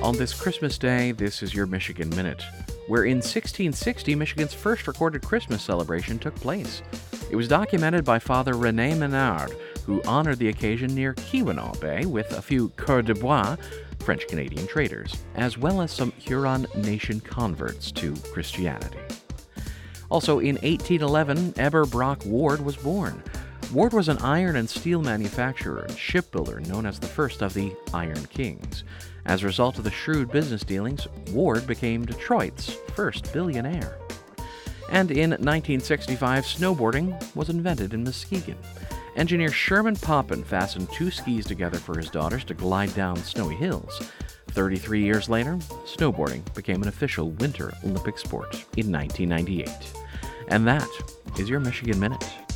On this Christmas Day, this is your Michigan Minute, where in 1660, Michigan's first recorded Christmas celebration took place. It was documented by Father René Menard, who honored the occasion near Keweenaw Bay with a few coeurs de bois, French-Canadian traders, as well as some Huron Nation converts to Christianity. Also, in 1811, Eber Brock Ward was born. Ward was an iron and steel manufacturer and shipbuilder known as the first of the Iron Kings. As a result of the shrewd business dealings, Ward became Detroit's first billionaire. And in 1965, snowboarding was invented in Muskegon. Engineer Sherman Poppin fastened two skis together for his daughters to glide down snowy hills. 33 years later, snowboarding became an official Winter Olympic sport in 1998. And that is your Michigan Minute.